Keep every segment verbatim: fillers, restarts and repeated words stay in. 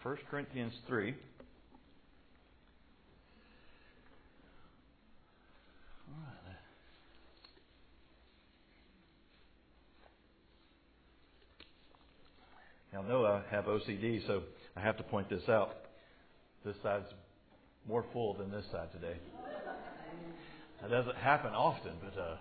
First Corinthians three. All right. Now, I know I have O C D, so I have to point this out. This side's more full than this side today. That doesn't happen often, but uh,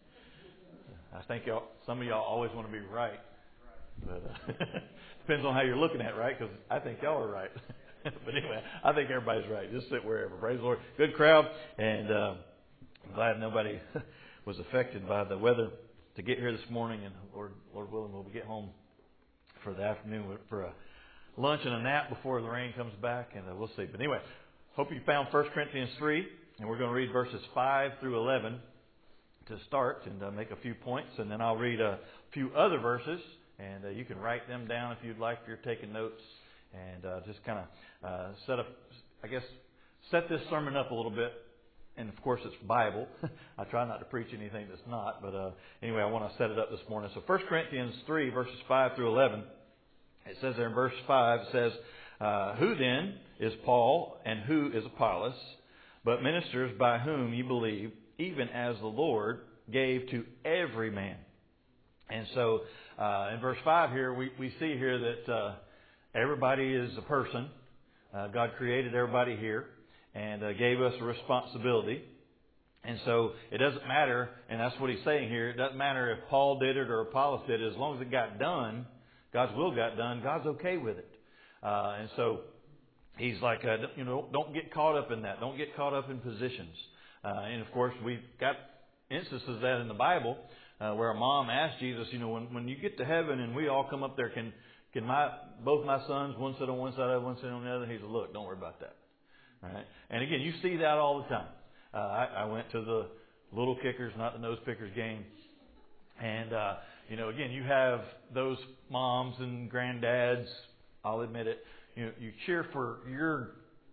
I think y'all, some of y'all always want to be right. But uh, depends on how you're looking at it, right? Because I think y'all are right. But anyway, I think everybody's right. Just sit wherever. Praise the Lord. Good crowd, and uh, I'm glad nobody was affected by the weather to get here this morning. And Lord, Lord willing, we'll get home for the afternoon for a lunch and a nap before the rain comes back, and uh, we'll see. But anyway, hope you found First Corinthians three, and we're going to read verses five through eleven to start and uh, make a few points, and then I'll read a few other verses, and uh, you can write them down if you'd like if you're taking notes, and uh, just kind of uh, set up, I guess, set this sermon up a little bit. And of course, it's Bible. I try not to preach anything that's not, but uh, anyway, I want to set it up this morning. So First Corinthians three, verses five through eleven, it says there in verse five, it says, uh, Who then is Paul, and who is Apollos, but ministers by whom you believe, even as the Lord gave to every man. And so uh, in verse five here, we, we see here that uh, everybody is a person. Uh, God created everybody here and uh, gave us a responsibility. And so it doesn't matter, and that's what he's saying here, it doesn't matter if Paul did it or Apollos did it. As long as it got done, God's will got done, God's okay with it. Uh, and so he's like, uh, you know, don't get caught up in that. Don't get caught up in positions. Uh, and of course, we've got instances of that in the Bible uh, where a mom asked Jesus, you know, when, when you get to heaven and we all come up there, can can my both my sons, one sit on one side, one sit on the other? He said, look, don't worry about that. All right? And again, you see that all the time. Uh, I, I went to the Little Kickers, not the Nose Pickers game. And, uh, you know, again, you have those moms and granddads, I'll admit it, you know, you cheer for your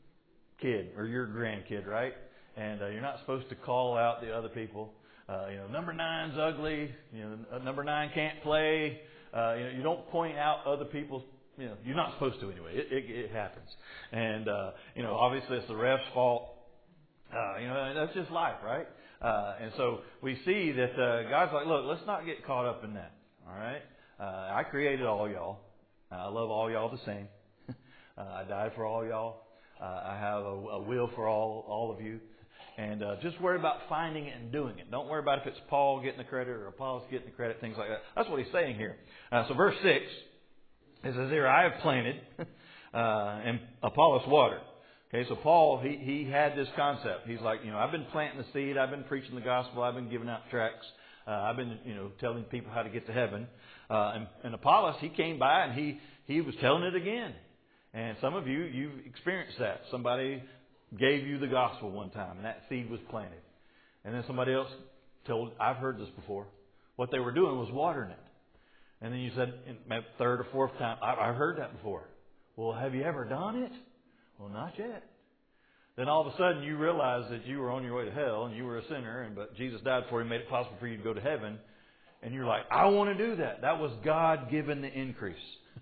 kid or your grandkid, right? And uh, you're not supposed to call out the other people. Uh, you know, number nine's ugly. You know, number nine can't play. Uh, you know, you don't point out other people's. You know, you're not supposed to anyway. It, it, it happens, and uh, you know, obviously it's the ref's fault. Uh, you know, that's just life, right? Uh, and so we see that uh, God's like, look, let's not get caught up in that. All right, uh, I created all y'all. I love all y'all the same. uh, I died for all y'all. Uh, I have a, a will for all all of you. And uh, just worry about finding it and doing it. Don't worry about if it's Paul getting the credit or Apollos getting the credit, things like that. That's what he's saying here. Uh, so verse six, it says here, I have planted uh, and Apollos watered. Okay, so Paul, he, he had this concept. He's like, you know, I've been planting the seed. I've been preaching the gospel. I've been giving out tracts. Uh, I've been, you know, telling people how to get to heaven. Uh, and, and Apollos, he came by and he, he was telling it again. And some of you, you've experienced that. Somebody gave you the gospel one time, and that seed was planted. And then somebody else told, I've heard this before, what they were doing was watering it. And then you said, third or fourth time, I've heard that before. Well, have you ever done it? Well, not yet. Then all of a sudden you realize that you were on your way to hell, and you were a sinner, and but Jesus died for you, made it possible for you to go to heaven. And you're like, I want to do that. That was God giving the increase.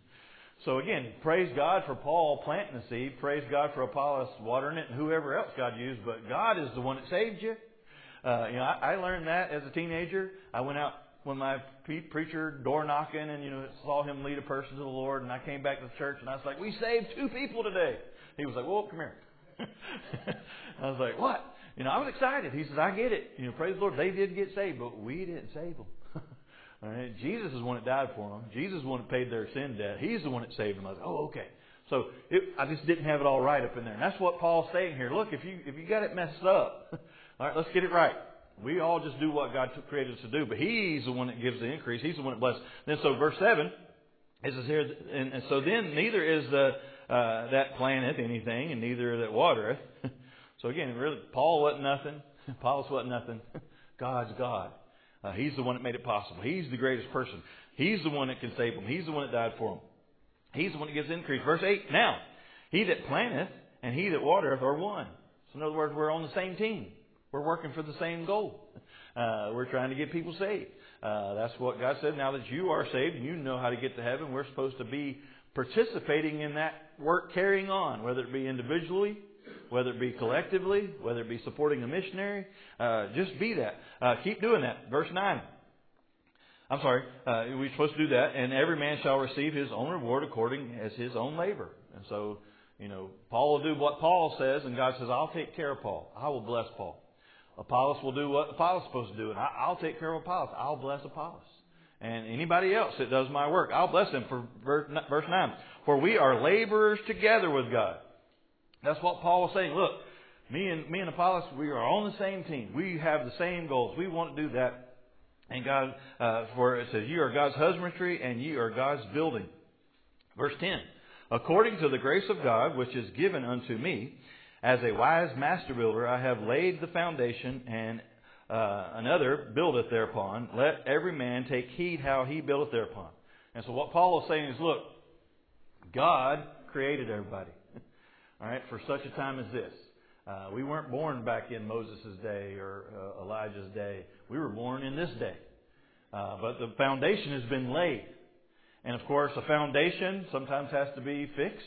So again, praise God for Paul planting the seed. Praise God for Apollos watering it and whoever else God used. But God is the one that saved you. Uh, you know, I, I learned that as a teenager. I went out when my preacher door knocking and, you know, saw him lead a person to the Lord. And I came back to the church and I was like, we saved two people today. He was like, whoa, come here. I was like, what? You know, I was excited. He says, I get it. You know, praise the Lord. They did get saved, but we didn't save them. All right. Jesus is the one that died for them. Jesus is the one that paid their sin debt. He's the one that saved them. I was like, oh, okay. So it, I just didn't have it all right up in there. And that's what Paul's saying here. Look, if you if you got it messed up, all right, let's get it right. We all just do what God created us to do. But He's the one that gives the increase. He's the one that blesses. Then so verse seven, it says here, and, and so then neither is the uh, that planteth anything, and neither that watereth. So again, really, Paul wasn't nothing. Apollos wasn't nothing. God's God. Uh, he's the one that made it possible. He's the greatest person. He's the one that can save them. He's the one that died for them. He's the one that gives the increase. Verse eight, now, he that planteth and he that watereth are one. So in other words, we're on the same team. We're working for the same goal. Uh, we're trying to get people saved. Uh, that's what God said. Now that you are saved and you know how to get to heaven, we're supposed to be participating in that work, carrying on, whether it be individually, whether it be collectively, whether it be supporting a missionary. Uh, just be that. Uh, keep doing that. Verse nine. I'm sorry. Uh, we're supposed to do that. And every man shall receive his own reward according as his own labor. And so, you know, Paul will do what Paul says, and God says, I'll take care of Paul. I will bless Paul. Apollos will do what Apollos is supposed to do, and I'll take care of Apollos. I'll bless Apollos. And anybody else that does my work, I'll bless them. For verse nine. For we are laborers together with God. That's what Paul was saying. Look, me and me and Apollos, we are on the same team. We have the same goals. We want to do that. And God, uh, for it says, you are God's husbandry and you are God's building. Verse ten. According to the grace of God, which is given unto me, as a wise master builder, I have laid the foundation, and uh, another buildeth thereupon. Let every man take heed how he buildeth thereupon. And so what Paul is saying is, look, God created everybody. All right, for such a time as this. Uh, we weren't born back in Moses' day or uh, Elijah's day. We were born in this day. Uh, but the foundation has been laid. And of course, a foundation sometimes has to be fixed.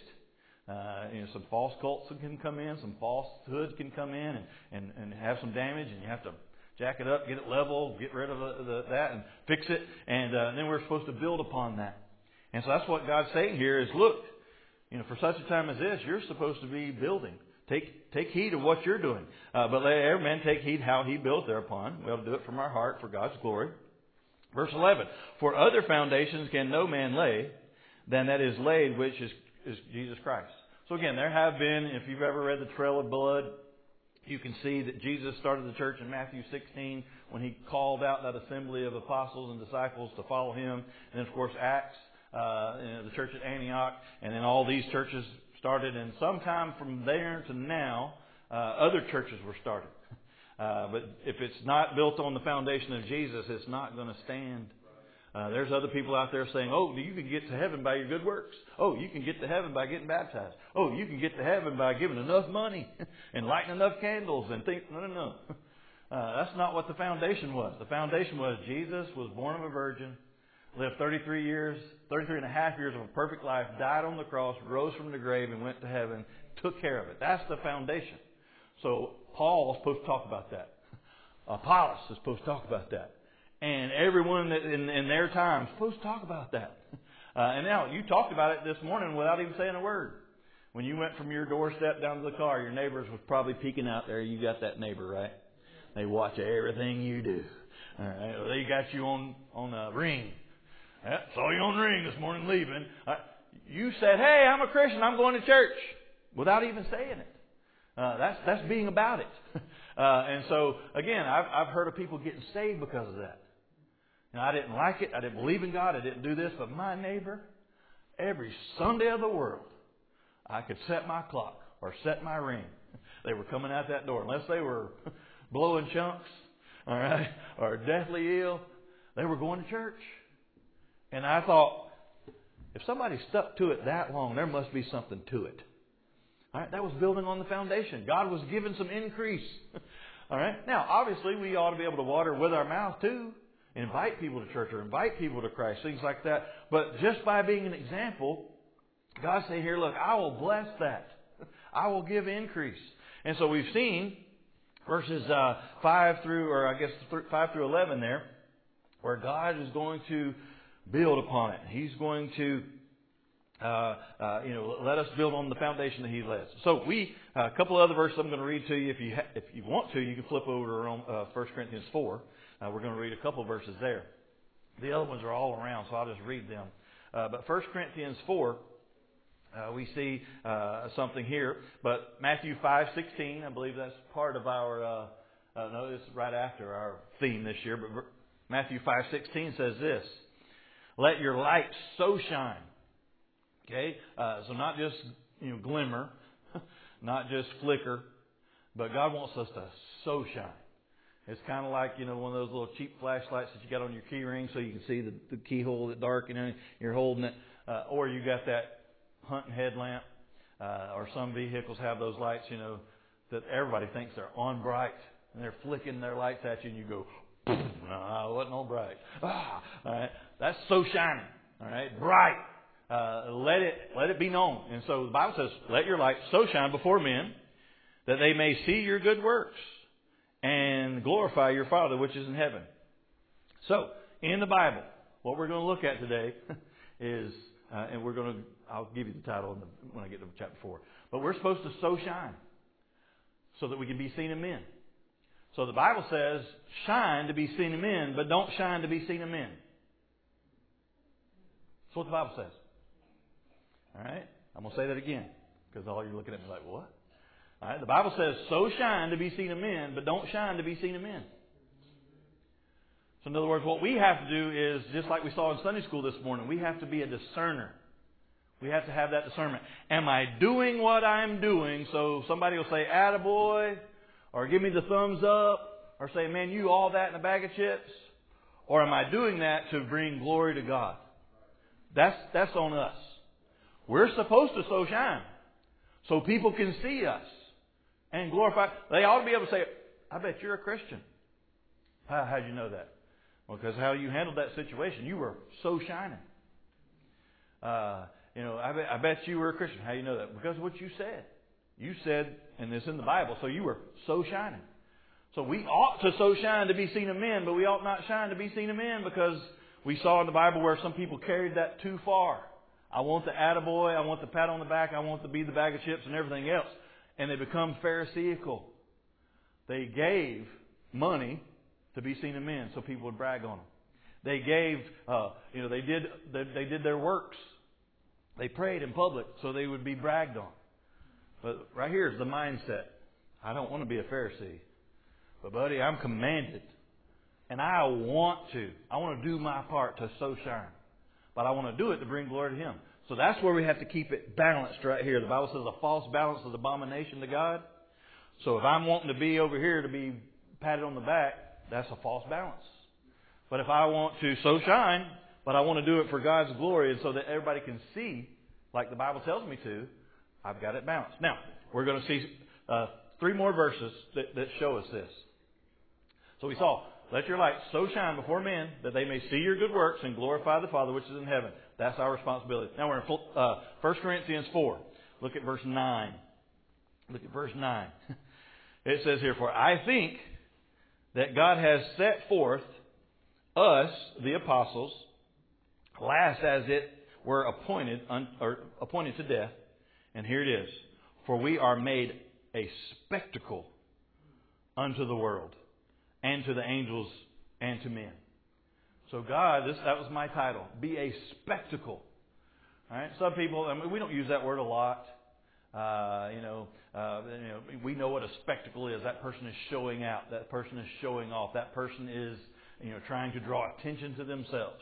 Uh, you know, some false cults can come in, some falsehoods can come in and, and, and have some damage, and you have to jack it up, get it level, get rid of the, the, that, and fix it. And uh, then we're supposed to build upon that. And so that's what God's saying here is, look, you know, for such a time as this, you're supposed to be building. Take take heed of what you're doing. Uh, but let every man take heed how he builds thereupon. We ought to do it from our heart for God's glory. Verse eleven. For other foundations can no man lay than that is laid, which is, is Jesus Christ. So again, there have been, if you've ever read the Trail of Blood, you can see that Jesus started the church in Matthew sixteen when he called out that assembly of apostles and disciples to follow him. And then, of course, Acts, uh, you know, the church at Antioch, and then all these churches started. And sometime from there to now, uh, other churches were started. Uh, but if it's not built on the foundation of Jesus, it's not going to stand. Uh, there's other people out there saying, oh, you can get to heaven by your good works. Oh, you can get to heaven by getting baptized. Oh, you can get to heaven by giving enough money and lighting enough candles and think, no, no, no. Uh, that's not what the foundation was. The foundation was Jesus was born of a virgin, lived thirty-three years, thirty-three and a half years of a perfect life, died on the cross, rose from the grave, and went to heaven, took care of it. That's the foundation. So Paul is supposed to talk about that. Apollos is supposed to talk about that. And everyone that in, in their time is supposed to talk about that. Uh, and now, you talked about it this morning without even saying a word. When you went from your doorstep down to the car, your neighbors was probably peeking out there. You got that neighbor, right? They watch everything you do. All right. Well, they got you on, on a ring. Yeah, saw you on the ring this morning leaving. Uh, you said, hey, I'm a Christian. I'm going to church. Without even saying it. Uh, that's that's being about it. Uh, and so, again, I've, I've heard of people getting saved because of that. And I didn't like it. I didn't believe in God. I didn't do this. But my neighbor, every Sunday of the world, I could set my clock or set my ring. They were coming out that door. Unless they were blowing chunks, all right, or deathly ill, they were going to church. And I thought, if somebody stuck to it that long, there must be something to it. All right, that was building on the foundation. God was giving some increase. All right. Now, obviously, we ought to be able to water with our mouth too. Invite people to church or invite people to Christ, things like that. But just by being an example, God say here, look, I will bless that. I will give increase. And so we've seen verses uh, five through, or I guess five through eleven there, where God is going to build upon it. He's going to, uh, uh, you know, let us build on the foundation that He lays. So we, uh, a couple of other verses I'm going to read to you. If you ha- if you want to, you can flip over to uh, First Corinthians four. Uh, we're going to read a couple of verses there. The other ones are all around, so I'll just read them. Uh, but First Corinthians four, uh, we see uh, something here. But Matthew five sixteen, I believe that's part of our, uh, uh, no, it's right after our theme this year. But Matthew five sixteen says this, let your light so shine. Okay, uh, so not just, you know, glimmer, not just flicker, but God wants us to so shine. It's kind of like, you know, one of those little cheap flashlights that you got on your key ring so you can see the, the keyhole that's dark and you're holding it. Uh, or you got that hunting headlamp, uh, or some vehicles have those lights, you know, that everybody thinks they're on bright. and they're flicking their lights at you, and you go, boom, no, it wasn't all bright. Ah, all right, that's so shining. All right, bright. Uh, let it let it be known. And so the Bible says, let your light so shine before men that they may see your good works and glorify your Father which is in heaven. So, in the Bible, what we're going to look at today is, uh, and we're going to, I'll give you the title in the, when I get to chapter four. But we're supposed to so shine so that we can be seen of men. So the Bible says, shine to be seen of men, but don't shine to be seen of men. That's what the Bible says. All right? I'm going to say that again, because all you're looking at me like, what? All right? The Bible says, so shine to be seen of men, but don't shine to be seen of men. So in other words, what we have to do is, just like we saw in Sunday school this morning, we have to be a discerner. We have to have that discernment. Am I doing what I'm doing? So somebody will say, attaboy, or give me the thumbs up, or say, man, you all that in a bag of chips? Or am I doing that to bring glory to God? That's, that's on us. We're supposed to so shine so people can see us and glorify. They ought to be able to say, I bet you're a Christian. How, how'd you know that? Well, because how you handled that situation, you were so shining. Uh, you know, I bet, I bet you were a Christian. How do you know that? Because of what you said. You said, and it's in the Bible, so you were so shining. So we ought to so shine to be seen of men, but we ought not shine to be seen of men, because we saw in the Bible where some people carried that too far. I want the attaboy, I want the pat on the back, I want to be the bag of chips and everything else. And they become Pharisaical. They gave money to be seen of men so people would brag on them. They gave, uh, you know, they did they, they did their works. They prayed in public so they would be bragged on. But right here is the mindset. I don't want to be a Pharisee. But buddy, I'm commanded. And I want to. I want to do my part to so shine. But I want to do it to bring glory to Him. So that's where we have to keep it balanced right here. The Bible says a false balance is abomination to God. So if I'm wanting to be over here to be patted on the back, that's a false balance. But if I want to so shine, but I want to do it for God's glory and so that everybody can see, like the Bible tells me to, I've got it balanced. Now, we're going to see uh, three more verses that, that show us this. So we saw, let your light so shine before men that they may see your good works and glorify the Father which is in heaven. That's our responsibility. Now we're in uh, First Corinthians four. Look at verse nine. Look at verse nine. It says here, for I think that God has set forth us, the apostles, last as it were appointed, un, or appointed to death. And here it is. For we are made a spectacle unto the world, and to the angels, and to men. So God, this that was my title. Be a spectacle. All right. Some people, I mean, we don't use that word a lot. Uh, you know, uh, you know, we know what a spectacle is. That person is showing out. That person is showing off. That person is, you know, trying to draw attention to themselves.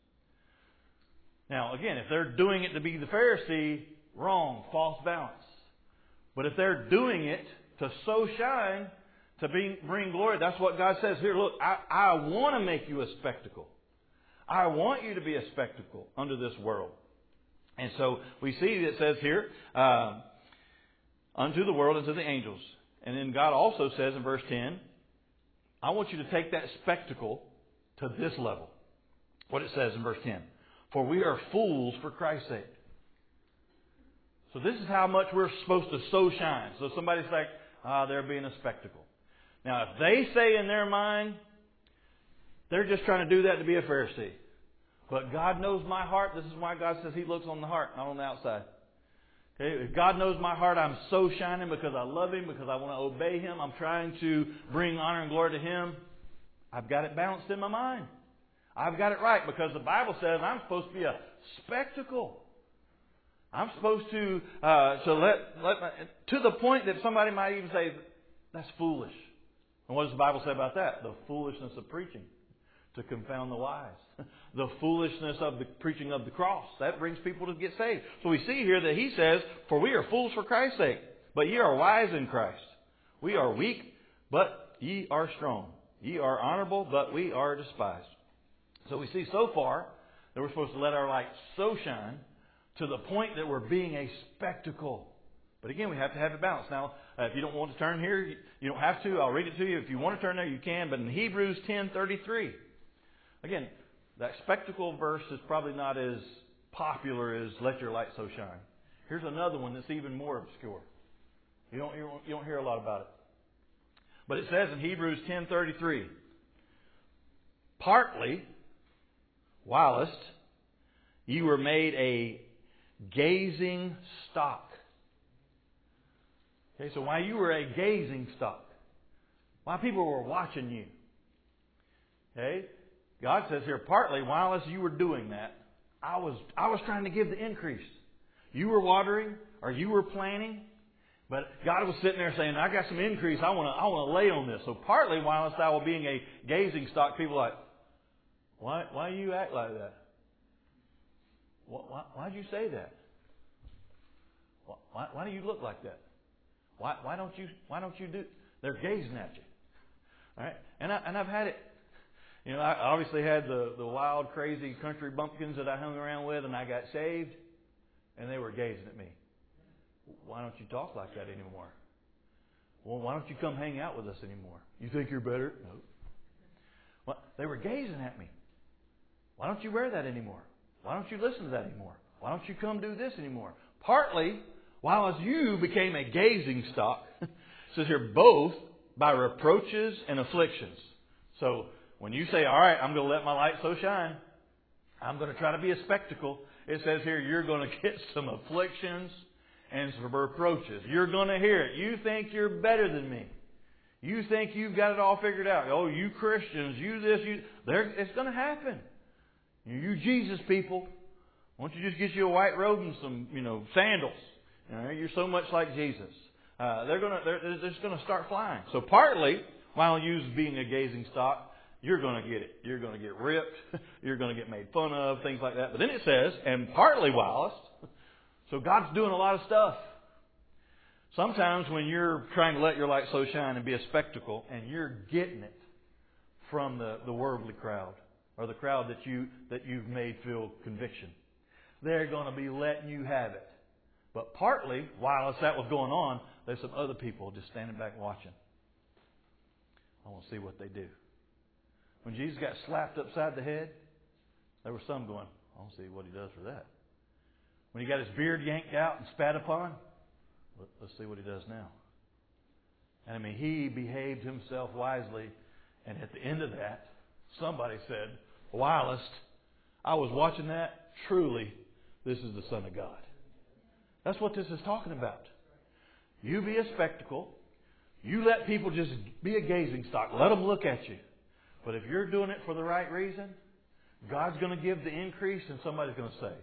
Now, again, if they're doing it to be the Pharisee, wrong, false balance. But if they're doing it to so shine, to bring, bring glory, that's what God says here. Look, I, I want to make you a spectacle. I want you to be a spectacle unto this world. And so we see that it says here, uh, unto the world and to the angels. And then God also says in verse ten, I want you to take that spectacle to this level. What it says in verse ten. For we are fools for Christ's sake. So this is how much we're supposed to so shine. So somebody's like, ah, they're being a spectacle. Now, if they say in their mind, they're just trying to do that to be a Pharisee. But God knows my heart. This is why God says He looks on the heart, not on the outside. Okay? If God knows my heart, I'm so shining because I love Him, because I want to obey Him. I'm trying to bring honor and glory to Him. I've got it balanced in my mind. I've got it right because the Bible says I'm supposed to be a spectacle. I'm supposed to uh, to let, let my, to the point that somebody might even say, that's foolish. And what does the Bible say about that? The foolishness of preaching to confound the wise. The foolishness of the preaching of the cross. That brings people to get saved. So we see here that He says, for we are fools for Christ's sake, but ye are wise in Christ. We are weak, but ye are strong. Ye are honorable, but we are despised. So we see so far that we're supposed to let our light so shine to the point that we're being a spectacle But again, we have to have a balance. Now, uh, if you don't want to turn here, you, you don't have to. I'll read it to you. If you want to turn there, you can. But in Hebrews ten thirty-three, again, that spectacle verse is probably not as popular as "Let your light so shine." Here's another one that's even more obscure. You don't, you don't, you don't hear a lot about it. But it says in Hebrews ten thirty-three, partly, whilst you were made a gazing stock. Okay, so while you were a gazing stock, while people were watching you, okay, God says here, partly whilst you were doing that, I was I was trying to give the increase. You were watering or you were planting, but God was sitting there saying, I got some increase. I want to I want to lay on this. So partly whilst I was being a gazing stock, people are like, why why do you act like that? Why why did you say that? Why why do you look like that? Why why don't you why don't you do? They're gazing at you. All right, and I and I've had it. You know, I obviously had the, the wild, crazy country bumpkins that I hung around with, and I got saved, and they were gazing at me. Why don't you talk like that anymore? Well, why don't you come hang out with us anymore? You think you're better? No. Well, they were gazing at me. Why don't you wear that anymore? Why don't you listen to that anymore? Why don't you come do this anymore? Partly, while as you became a gazing stock, it says here, both by reproaches and afflictions. So, when you say, all right, I'm going to let my light so shine, I'm going to try to be a spectacle, it says here you're going to get some afflictions and some reproaches. You're going to hear it. You think you're better than me. You think you've got it all figured out. Oh, you Christians, you this, you... There, it's going to happen. You, you Jesus people, why don't you just get you a white robe and some, you know, sandals? You know, you're so much like Jesus. Uh, they're going to, they're, they're just going to start flying. So partly, while you being a gazing stock, you're going to get it. You're going to get ripped. You're going to get made fun of, things like that. But then it says, and partly whilst, so God's doing a lot of stuff. Sometimes when you're trying to let your light so shine and be a spectacle, and you're getting it from the, the worldly crowd, or the crowd that, you, that you've made feel conviction, they're going to be letting you have it. But partly, whilst that was going on, there's some other people just standing back watching. I want to see what they do. When Jesus got slapped upside the head, there were some going, I want to see what he does for that. When he got his beard yanked out and spat upon, let's see what he does now. And I mean, he behaved himself wisely. And at the end of that, somebody said, whilst I was watching that, truly, this is the Son of God. That's what this is talking about. You be a spectacle. You let people just be a gazing stock. Let them look at you. But if you're doing it for the right reason, God's going to give the increase, and somebody's going to say,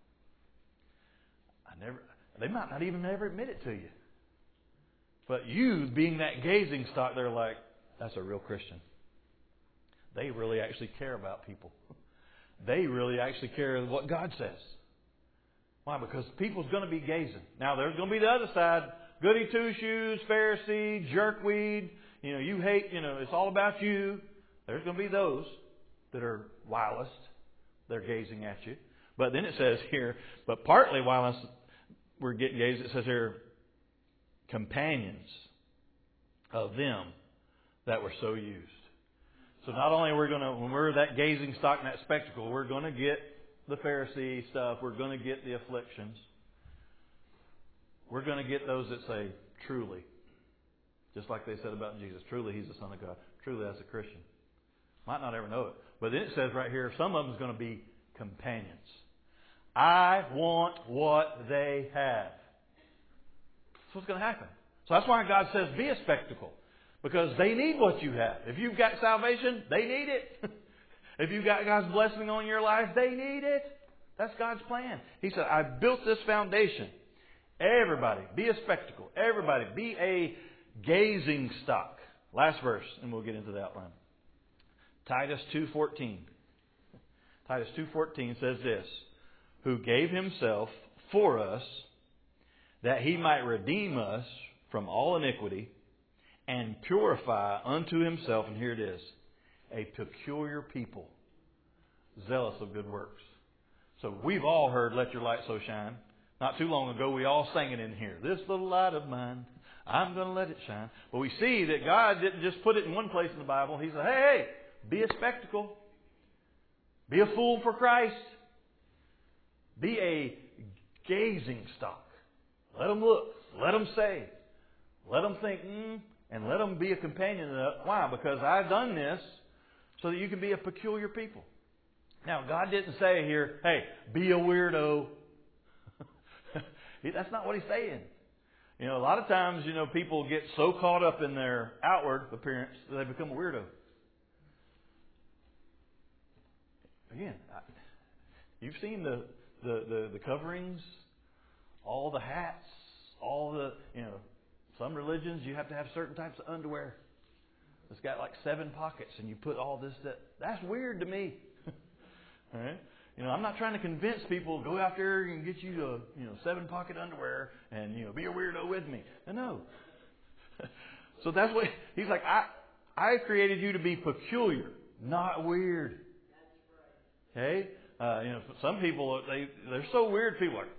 I never, they might not even ever admit it to you. But you, being that gazing stock, they're like, that's a real Christian. They really actually care about people. They really actually care what God says. Why? Because people's going to be gazing. Now, there's going to be the other side. Goody two-shoes, Pharisee, jerkweed. You know, you hate, you know, it's all about you. There's going to be those that are whilst they're gazing at you. But then it says here, but partly whilst we're getting gazed, it says here, companions of them that were so used. So not only are we going to, when we're that gazing stock and that spectacle, we're going to get the Pharisee stuff. We're going to get the afflictions. We're going to get those that say, truly, just like they said about Jesus, truly He's the Son of God. Truly that's a Christian. Might not ever know it. But then it says right here, some of them is going to be companions. I want what they have. That's what's going to happen. So that's why God says, be a spectacle. Because they need what you have. If you've got salvation, they need it. If you've got God's blessing on your life, they need it. That's God's plan. He said, I built this foundation. Everybody, be a spectacle. Everybody, be a gazing stock. Last verse, and we'll get into the outline. Titus two fourteen. Titus two fourteen says this, who gave Himself for us, that He might redeem us from all iniquity, and purify unto Himself, and here it is, a peculiar people, zealous of good works. So we've all heard, let your light so shine. Not too long ago, we all sang it in here. This little light of mine, I'm going to let it shine. But we see that God didn't just put it in one place in the Bible. He said, hey, hey, be a spectacle. Be a fool for Christ. Be a gazing stock. Let them look. Let them say. Let them think, mm, and let them be a companion of that. Why? Because I've done this so that you can be a peculiar people. Now, God didn't say here, hey, be a weirdo. That's not what He's saying. You know, a lot of times, you know, people get so caught up in their outward appearance that they become a weirdo. Again, I, you've seen the, the, the, the coverings, all the hats, all the, you know, some religions you have to have certain types of underwear. It's got like seven pockets and you put all this, that. That's weird to me. All right? You know, I'm not trying to convince people, go out there and get you a, you know, seven pocket underwear and, you know, be a weirdo with me. No. So that's what, He's like, I, I created you to be peculiar, not weird. Okay? Uh, you know, some people, they, they're so weird, people are,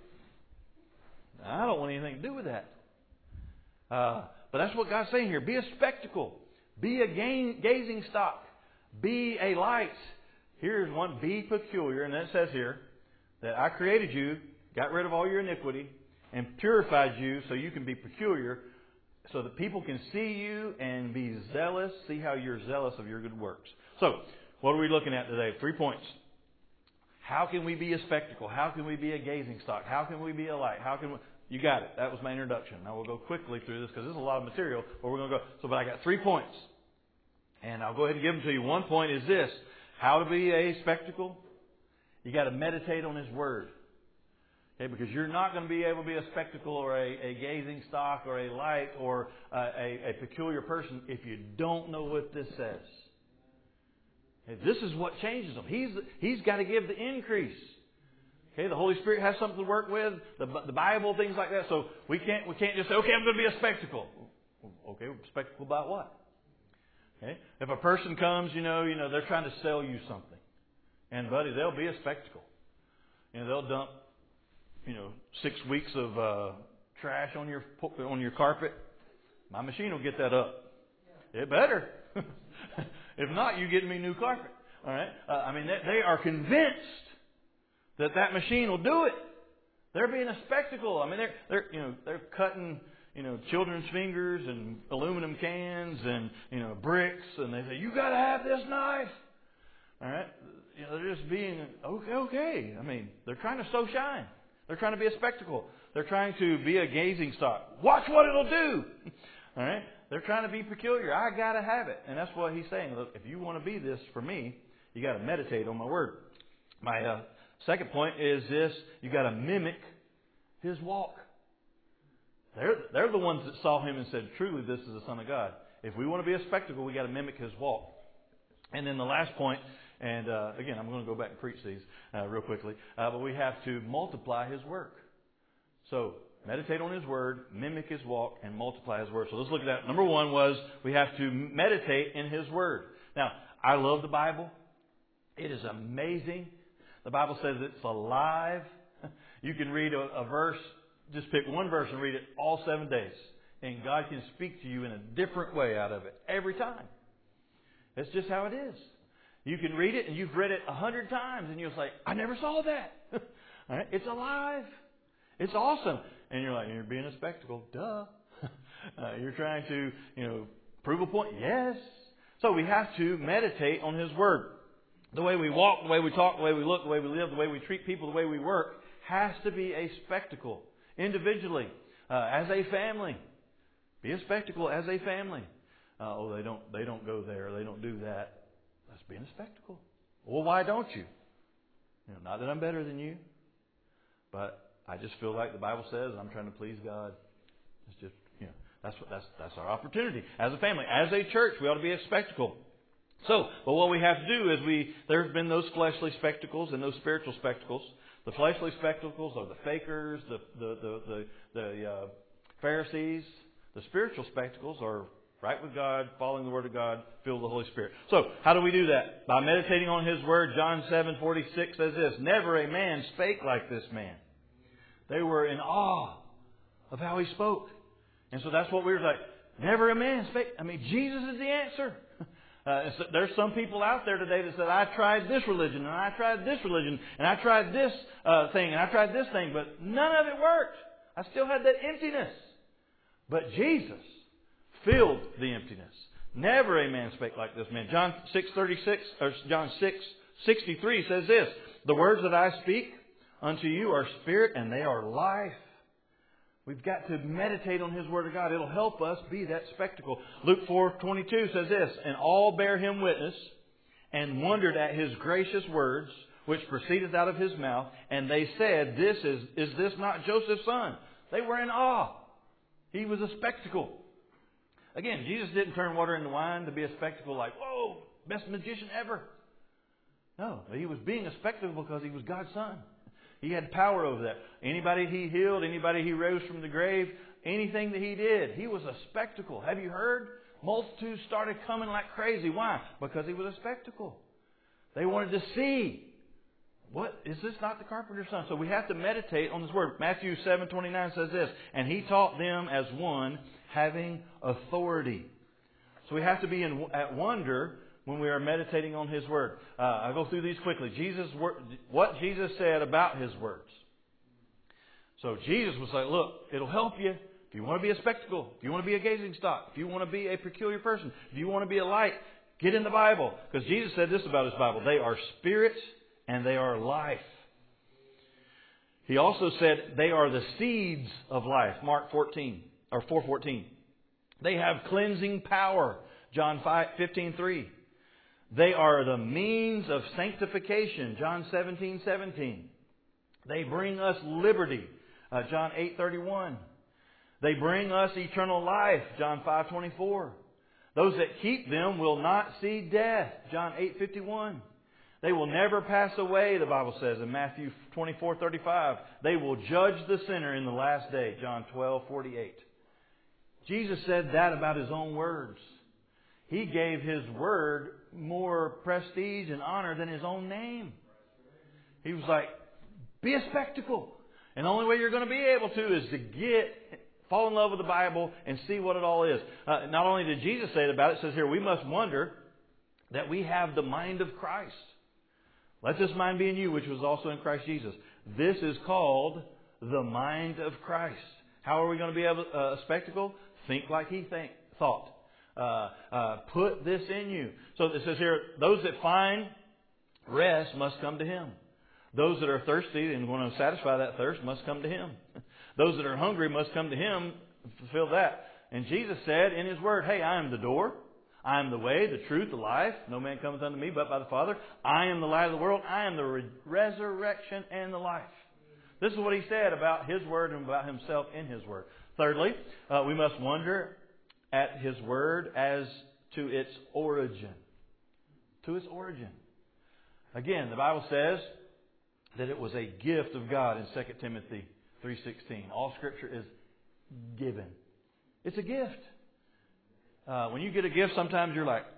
I don't want anything to do with that. Uh, but that's what God's saying here. Be a spectacle. Be a gain, gazing stock. Be a light. Here's one. Be peculiar. And it says here that I created you, got rid of all your iniquity, and purified you so you can be peculiar, so that people can see you and be zealous, see how you're zealous of your good works. So, what are we looking at today? Three points. How can we be a spectacle? How can we be a gazing stock? How can we be a light? How can we... You got it. That was my introduction. Now we'll go quickly through this because this is a lot of material, but we're going to go. So, but I got three points. And I'll go ahead and give them to you. One point is this. How to be a spectacle? You got to meditate on His Word. Okay, because you're not going to be able to be a spectacle or a, a gazing stock or a light or a, a, a peculiar person if you don't know what this says. Okay, this is what changes them. He's, he's got to give the increase. Okay, the Holy Spirit has something to work with, the, the Bible, things like that. So we can't we can't just say, okay, I'm going to be a spectacle. Okay, spectacle about what? Okay, if a person comes, you know, you know, they're trying to sell you something, and buddy, they'll be a spectacle. You know, they'll dump, you know, six weeks of uh, trash on your on your carpet. My machine will get that up. It better. If not, you get me new carpet. All right. Uh, I mean, they, they are convinced that that machine will do it. They're being a spectacle. I mean, they're they're you know they're cutting you know children's fingers and aluminum cans and you know bricks, and they say, "You got to have this knife." All right, you know, they're just being okay. Okay. I mean, they're trying to sow shine. They're trying to be a spectacle. They're trying to be a gazing stock. Watch what it'll do. All right. They're trying to be peculiar. I got to have it, and that's what He's saying. Look, if you want to be this for me, you got to meditate on my Word. My uh, second point is this: you got to mimic His walk. They're they're the ones that saw Him and said, "Truly, this is the Son of God." If we want to be a spectacle, we got to mimic His walk. And then the last point, and uh, again, I'm going to go back and preach these uh, real quickly, uh, but we have to multiply His work. So meditate on His Word, mimic His walk, and multiply His Word. So let's look at that. Number one was we have to meditate in His Word. Now, I love the Bible. It is amazing. The Bible says it's alive. You can read a, a verse, just pick one verse and read it all seven days. And God can speak to you in a different way out of it every time. That's just how it is. You can read it and you've read it a hundred times and you'll say, I never saw that. All right? It's alive. It's awesome. And you're like, you're being a spectacle. Duh. uh, you're trying to, you know, prove a point. Yes. So we have to meditate on His Word. The way we walk, the way we talk, the way we look, the way we live, the way we treat people, the way we work has to be a spectacle. Individually, uh, as a family. Be a spectacle as a family. Uh, oh, they don't they don't go there. They don't do that. That's being a spectacle. Well, why don't you? You know, not that I'm better than you, but I just feel like the Bible says I'm trying to please God. It's just, you know, that's what that's that's our opportunity as a family, as a church. We ought to be a spectacle. So, but what we have to do is we there's been those fleshly spectacles and those spiritual spectacles. The fleshly spectacles are the fakers, the the the the, the uh, Pharisees. The spiritual spectacles are right with God, following the Word of God, filled with the Holy Spirit. So, how do we do that? By meditating on His Word. John seven forty-six says this, never a man spake like this man. They were in awe of how He spoke. And so that's what we were like, never a man spake. I mean, Jesus is the answer. Uh, so there's some people out there today that said, I tried this religion, and I tried this religion, and I tried this uh, thing, and I tried this thing, but none of it worked. I still had that emptiness. But Jesus filled the emptiness. Never a man spake like this man. John six thirty-six or John six sixty-three says this: the words that I speak unto you are spirit and they are life. We've got to meditate on His Word of God. It'll help us be that spectacle. Luke four twenty-two says this: and all bare Him witness, and wondered at His gracious words, which proceedeth out of His mouth. And they said, This is, is this not Joseph's son? They were in awe. He was a spectacle. Again, Jesus didn't turn water into wine to be a spectacle like, whoa, best magician ever. No, He was being a spectacle because He was God's Son. He had power over that. Anybody He healed, anybody He rose from the grave, anything that He did, He was a spectacle. Have you heard? Multitudes started coming like crazy. Why? Because He was a spectacle. They wanted to see. What? Is this not the carpenter's son? So we have to meditate on this word. Matthew seven twenty-nine says this: and He taught them as one having authority. So we have to be in, at wonder when we are meditating on His Word. Uh, I'll go through these quickly. Jesus, what Jesus said about His words. So Jesus was like, look, it'll help you if you want to be a spectacle, if you want to be a gazing stock, if you want to be a peculiar person, if you want to be a light, get in the Bible. Because Jesus said this about His Bible: they are spirit and they are life. He also said they are the seeds of life. Mark fourteen or four fourteen. They have cleansing power. John fifteen three. They are the means of sanctification. John seventeen seventeen. They bring us liberty. Uh, John eight thirty-one. They bring us eternal life. John five twenty-four. Those that keep them will not see death. John eight fifty-one. They will never pass away, the Bible says in Matthew twenty-four thirty-five. They will judge the sinner in the last day. John twelve forty-eight. Jesus said that about His own words. He gave His Word more prestige and honor than His own name. He was like, be a spectacle. And the only way you're going to be able to is to get, fall in love with the Bible and see what it all is. Uh, not only did Jesus say it about it, it says here, we must wonder that we have the mind of Christ. Let this mind be in you, which was also in Christ Jesus. This is called the mind of Christ. How are we going to be able, uh, a spectacle? Think like He think, thought. Uh, uh, put this in you. So it says here, those that find rest must come to Him. Those that are thirsty and want to satisfy that thirst must come to Him. Those that are hungry must come to Him and fulfill that. And Jesus said in His Word, hey, I am the door. I am the way, the truth, the life. No man cometh unto me but by the Father. I am the light of the world. I am the re- resurrection and the life. This is what He said about His Word and about Himself in His Word. Thirdly, uh, we must wonder at His Word as to its origin. To its origin. Again, the Bible says that it was a gift of God in Second Timothy three sixteen. All Scripture is given. It's a gift. Uh, when you get a gift, sometimes you're like,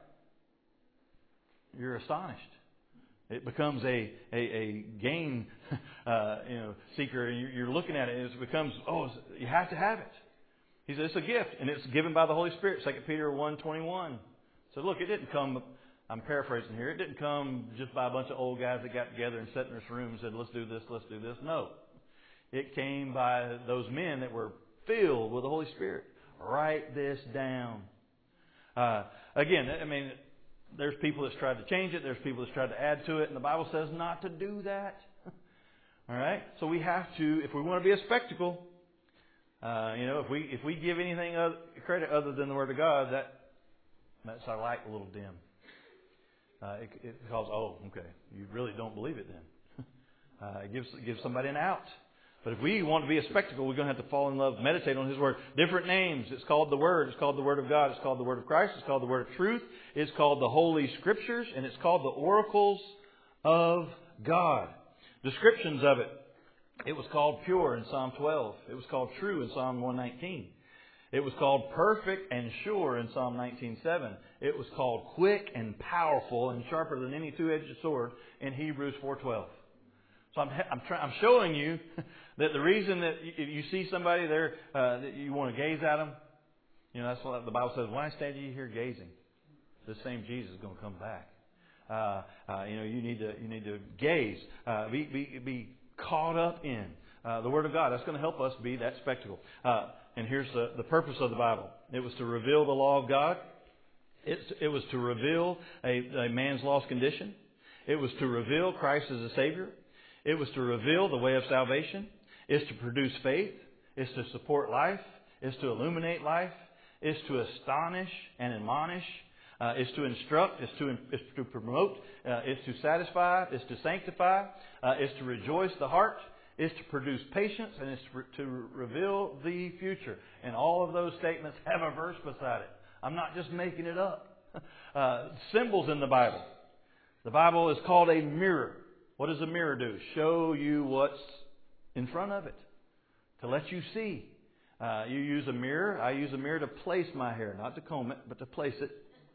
you're astonished. It becomes a a, a gain uh, you know, seeker, and you're looking at it, and it becomes, oh, you have to have it. He said it's a gift, and it's given by the Holy Spirit. Second Peter one twenty-one. So look, it didn't come, I'm paraphrasing here, it didn't come just by a bunch of old guys that got together and sat in this room and said, let's do this, let's do this. No. It came by those men that were filled with the Holy Spirit. Write this down. Uh, again, I mean, there's people that's tried to change it. There's people that's tried to add to it. And the Bible says not to do that. All right? So we have to, if we want to be a spectacle, uh, you know, if we if we give anything other, credit other than the Word of God, that makes our light a little dim. Uh, it, it calls, oh, okay, you really don't believe it then. uh, it gives, it gives somebody an out. But if we want to be a spectacle, we're going to have to fall in love, meditate on His Word. Different names. It's called the Word. It's called the Word of God. It's called the Word of Christ. It's called the Word of Truth. It's called the Holy Scriptures. And it's called the Oracles of God. Descriptions of it. It was called pure in Psalm twelve. It was called true in Psalm one nineteen. It was called perfect and sure in Psalm nineteen seven. It was called quick and powerful and sharper than any two-edged sword in Hebrews four twelve. So I'm I'm, try, I'm showing you that the reason that you, you see somebody there uh, that you want to gaze at them, you know, that's what the Bible says. Why stand ye here gazing? The same Jesus is going to come back. Uh, uh, you know, you need to you need to gaze, uh, be be be caught up in uh, the Word of God. That's going to help us be that spectacle. Uh, and here's the, the purpose of the Bible. It was to reveal the law of God. It's, it was to reveal a, a man's lost condition. It was to reveal Christ as a Savior. It was to reveal the way of salvation. It's to produce faith. It's to support life. It's to illuminate life. It's to astonish and admonish. Uh, it's to instruct. It's to, it's to promote. Uh, it's to satisfy. It's to sanctify. Uh, it's to rejoice the heart. It's to produce patience. And it's to reveal the future. And all of those statements have a verse beside it. I'm not just making it up. Uh, symbols in the Bible. The Bible is called a mirror. What does a mirror do? Show you what's in front of it. To let you see. Uh, you use a mirror. I use a mirror to place my hair. Not to comb it, but to place it.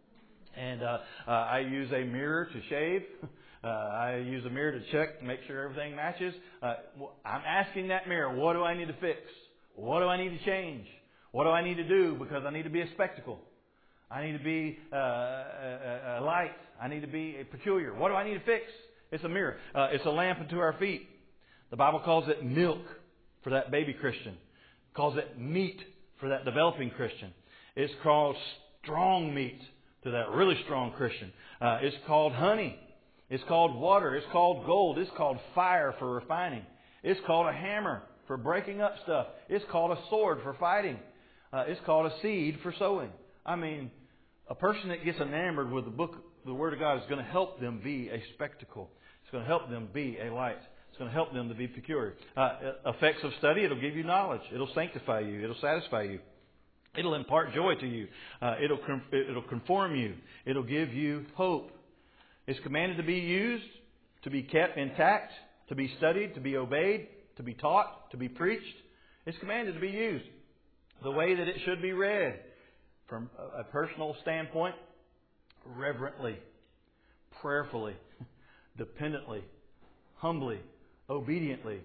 And uh, uh, I use a mirror to shave. Uh, I use a mirror to check, make sure everything matches. Uh, I'm asking that mirror, what do I need to fix? What do I need to change? What do I need to do? Because I need to be a spectacle. I need to be uh, a, a light. I need to be a peculiar. What do I need to fix? It's a mirror. Uh, it's a lamp unto our feet. The Bible calls it milk for that baby Christian. It calls it meat for that developing Christian. It's called strong meat to that really strong Christian. Uh, it's called honey. It's called water. It's called gold. It's called fire for refining. It's called a hammer for breaking up stuff. It's called a sword for fighting. Uh, it's called a seed for sowing. I mean, a person that gets enamored with the book, the Word of God, is going to help them be a spectacle. It's going to help them be a light. It's going to help them to be peculiar. Uh, effects of study, it'll give you knowledge. It'll sanctify you. It'll satisfy you. It'll impart joy to you. Uh, it'll it'll conform you. It'll give you hope. It's commanded to be used, to be kept intact, to be studied, to be obeyed, to be taught, to be preached. It's commanded to be used the way that it should be read. From a personal standpoint, reverently, prayerfully, dependently, humbly, obediently,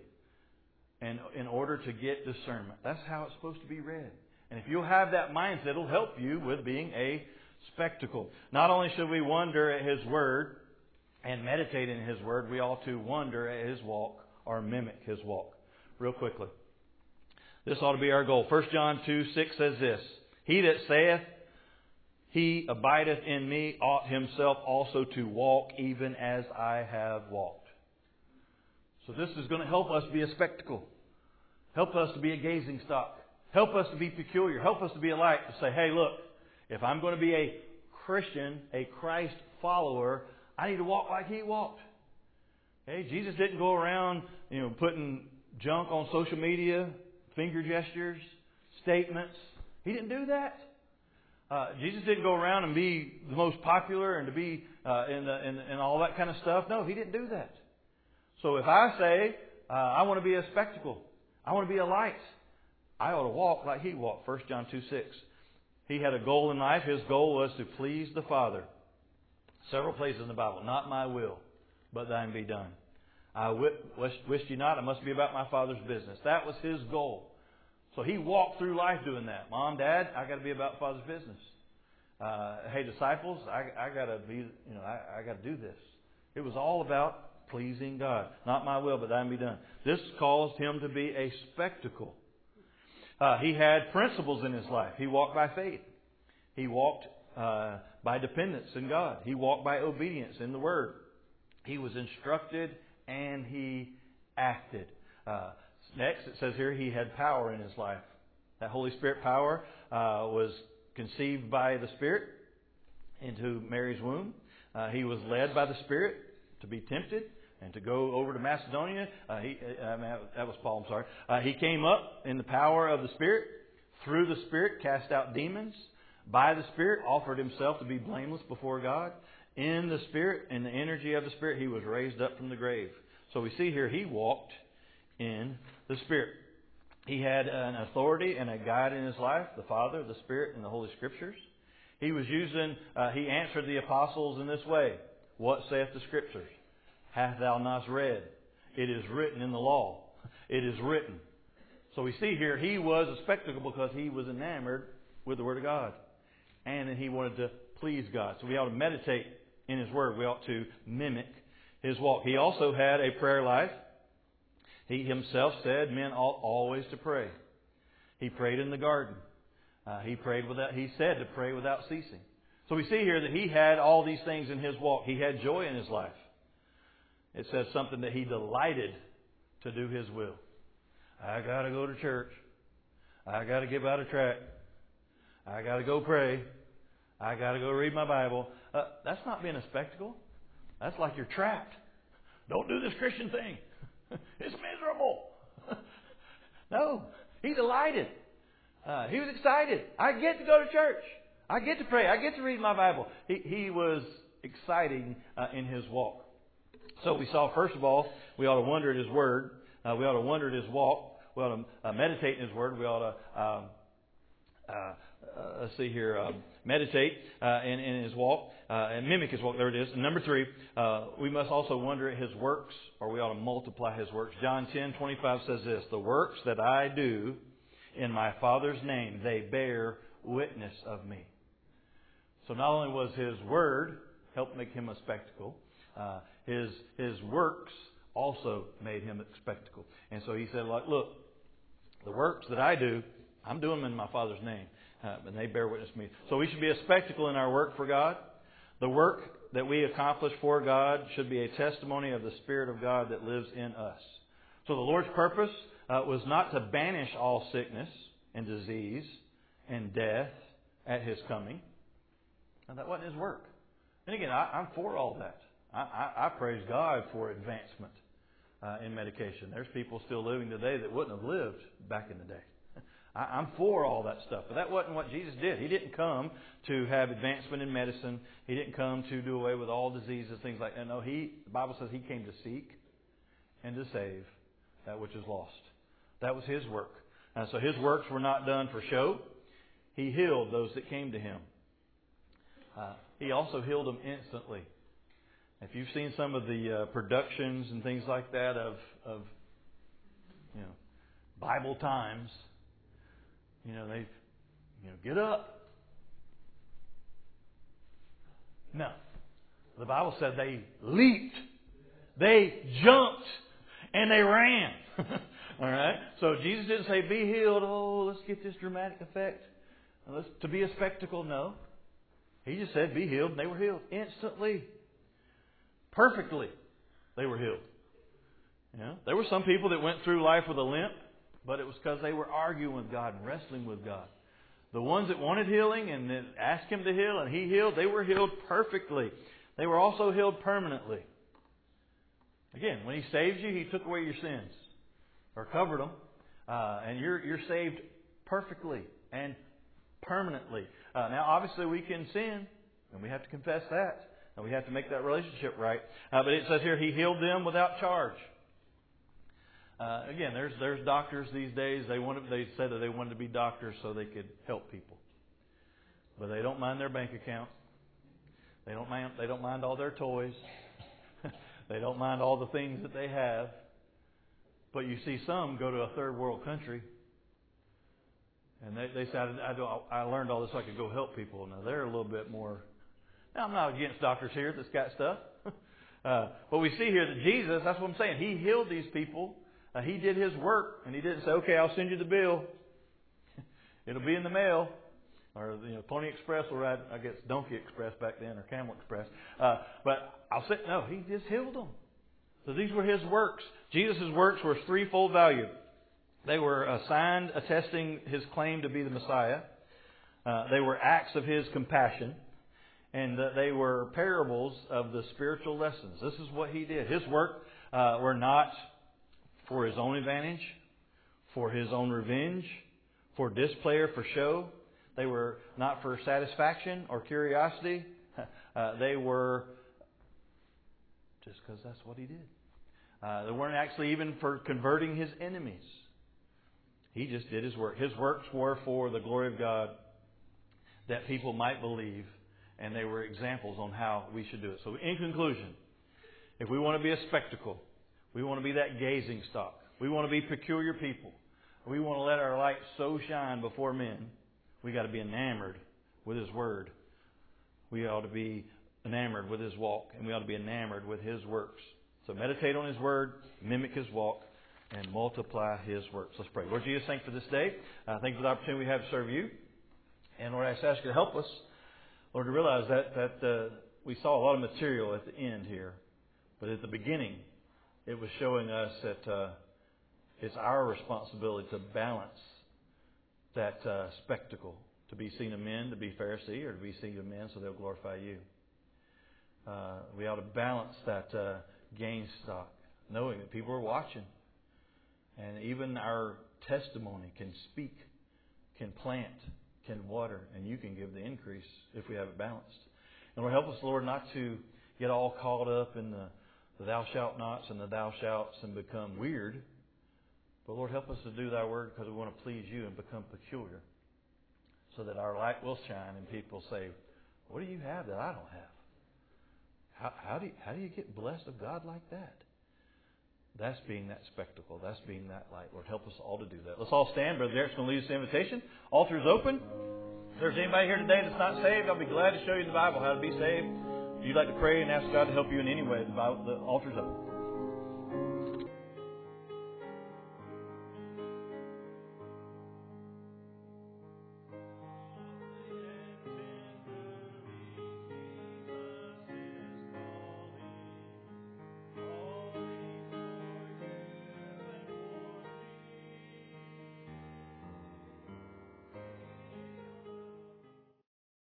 and in order to get discernment. That's how it's supposed to be read. And if you'll have that mindset, it'll help you with being a spectacle. Not only should we wonder at His Word and meditate in His Word, we ought to wonder at His walk or mimic His walk. Real quickly. This ought to be our goal. First John two six says this, He that saith, He abideth in me, ought himself also to walk even as I have walked. So this is going to help us be a spectacle. Help us to be a gazing stock. Help us to be peculiar. Help us to be a light. To say, hey, look, if I'm going to be a Christian, a Christ follower, I need to walk like He walked. Okay? Jesus didn't go around, you know, putting junk on social media, finger gestures, statements. He didn't do that. Uh, Jesus didn't go around and be the most popular and to be uh, in, the, in, in all that kind of stuff. No, He didn't do that. So if I say, uh, I want to be a spectacle, I want to be a light, I ought to walk like He walked. First John two six. He had a goal in life. His goal was to please the Father. Several places in the Bible. Not my will, but thine be done. I wished you not, I must be about my Father's business. That was His goal. So He walked through life doing that. Mom, Dad, I got to be about Father's business. Uh, hey, disciples, I, I got to be, you know, I, I got to do this. It was all about pleasing God. Not my will, but thine be done. This caused Him to be a spectacle. Uh, he had principles in His life. He walked by faith. He walked uh, by dependence in God. He walked by obedience in the Word. He was instructed and He acted. Uh, next, it says here He had power in His life. That Holy Spirit power uh, was conceived by the Spirit into Mary's womb. Uh, he was led by the Spirit to be tempted and to go over to Macedonia. Uh, he, uh, that was Paul, I'm sorry. Uh, he came up in the power of the Spirit. Through the Spirit, cast out demons. By the Spirit, offered Himself to be blameless before God. In the Spirit, in the energy of the Spirit, He was raised up from the grave. So we see here, He walked in the Spirit. He had an authority and a guide in His life, the Father, the Spirit, and the Holy Scriptures. He was using, uh, He answered the apostles in this way. What saith the Scriptures? Hast thou not read? It is written in the law. It is written. So we see here, he was a spectacle because he was enamored with the Word of God. And he wanted to please God. So we ought to meditate in His Word. We ought to mimic His walk. He also had a prayer life. He himself said men ought always to pray. He prayed in the garden. Uh, he prayed without. He said to pray without ceasing. So we see here that he had all these things in his walk. He had joy in his life. It says something that he delighted to do His will. I got to go to church. I got to give out a tract. I got to go pray. I got to go read my Bible. Uh, that's not being a spectacle. That's like you're trapped. Don't do this Christian thing. It's miserable. No, he delighted. Uh, he was excited. I get to go to church. I get to pray. I get to read my Bible. He, he was exciting uh, in his walk. So we saw, first of all, we ought to wonder at His Word. Uh, we ought to wonder at His walk. We ought to uh, meditate in His Word. We ought to, um, uh, uh, let's see here, um, meditate uh, in, in His walk uh, and mimic His walk. There it is. And number three, uh, we must also wonder at His works, or we ought to multiply His works. John ten twenty-five says this, the works that I do in my Father's name, they bear witness of me. So not only was His Word helped make Him a spectacle, uh, his his works also made Him a spectacle. And so He said, look, the works that I do, I'm doing them in my Father's name, uh, and they bear witness to me. So we should be a spectacle in our work for God. The work that we accomplish for God should be a testimony of the Spirit of God that lives in us. So the Lord's purpose uh, was not to banish all sickness and disease and death at His coming. Now, that wasn't His work. And again, I, I'm for all that. I, I, I praise God for advancement uh, in medication. There's people still living today that wouldn't have lived back in the day. I, I'm for all that stuff. But that wasn't what Jesus did. He didn't come to have advancement in medicine. He didn't come to do away with all diseases, things like that. No, he, the Bible says He came to seek and to save that which is lost. That was His work. Uh, so His works were not done for show. He healed those that came to Him. Uh, he also healed them instantly. If you've seen some of the uh, productions and things like that of, of, you know, Bible Times, you know, they, you know, get up. No. The Bible said they leaped, they jumped, and they ran. All right? So Jesus didn't say, be healed. Oh, let's get this dramatic effect. Let's, to be a spectacle. No. He just said, be healed, and they were healed instantly. Perfectly, they were healed. You know, there were some people that went through life with a limp, but it was because they were arguing with God and wrestling with God. The ones that wanted healing and that asked Him to heal and He healed, they were healed perfectly. They were also healed permanently. Again, when He saved you, He took away your sins or covered them, uh, and you're you're saved perfectly and permanently. Uh, now, obviously, we can sin, and we have to confess that. And we have to make that relationship right. Uh, but it says here, He healed them without charge. Uh, again, there's there's doctors these days. They wanted, they said that they wanted to be doctors so they could help people, but they don't mind their bank account. They don't mind. They don't mind all their toys. They don't mind all the things that they have. But you see, some go to a third world country, and they they say, I, I, I learned all this so I could go help people. Now they're a little bit more. Now, I'm not against doctors here that's got stuff. uh, but we see here that Jesus, that's what I'm saying, He healed these people. Uh, he did His work. And He didn't say, okay, I'll send you the bill. It'll be in the mail. Or, you know, Pony Express will ride, I guess, Donkey Express back then, or Camel Express. Uh, but I'll say, no, He just healed them. So these were His works. Jesus' works were threefold value. They were a sign attesting His claim to be the Messiah. Uh, they were acts of His compassion. And uh, they were parables of the spiritual lessons. This is what He did. His work uh, were not for His own advantage, for His own revenge, for display or for show. They were not for satisfaction or curiosity. Uh, they were just because that's what He did. Uh, they weren't actually even for converting His enemies. He just did His work. His works were for the glory of God, that people might believe. And they were examples on how we should do it. So in conclusion, if we want to be a spectacle, We want to be that gazing stock. We want to be peculiar people. We want to let our light so shine before men. We got to be enamored with His Word. We ought to be enamored with His walk, and we ought to be enamored with His works. So meditate on His Word, mimic His walk, and multiply His works. Let's pray. Lord Jesus, thank you for this day. Uh, thank you for the opportunity we have to serve You. And Lord, I just ask You to help us, Lord, to realize that that uh, we saw a lot of material at the end here. But at the beginning, it was showing us that uh, it's our responsibility to balance that uh, spectacle, to be seen of men, to be Pharisee, or to be seen of men so they'll glorify You. Uh, we ought to balance that uh, gain stock, knowing that people are watching. And even our testimony can speak, can plant, can water, and You can give the increase if we have it balanced. And Lord, help us, Lord, not to get all caught up in the, the thou shalt nots and the thou shalts and become weird. But Lord, help us to do Thy word because we want to please You and become peculiar, so that our light will shine and people say, what do you have that I don't have? How, how do you, how do you get blessed of God like that? That's being that spectacle. That's being that light. Lord, help us all to do that. Let's all stand. Brother Derek's going to lead us in invitation. Altar is open. If there's anybody here today that's not saved, I'll be glad to show you in the Bible how to be saved. If you'd like to pray and ask God to help you in any way, the, Bible, the altar's open.